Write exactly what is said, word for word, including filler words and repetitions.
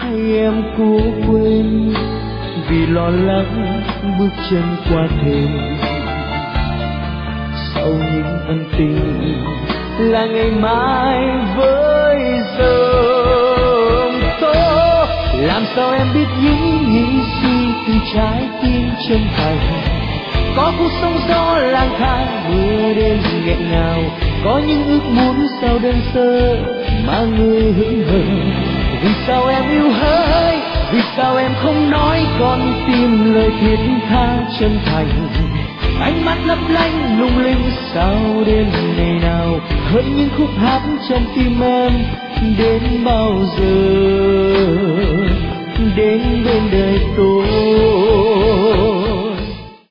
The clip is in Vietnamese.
hay em cố quên vì lo lắng bước chân qua thềm. Sau những ân tình là ngày mai với sớm tối. Làm sao em biết những nghĩ suy từ trái tim chân thành. Có cuộc sống gió lang thang mưa đêm nghẹn ngào, có những ước muốn sao đơn sơ mà người hững hờ. Vì sao em yêu hỡi, vì sao em không nói con tim lời thiết tha chân thành. Ánh mắt lấp lánh lung linh sao đêm ngày nào hơn những khúc hát trong tim em. Đến bao giờ đến bên đời tôi.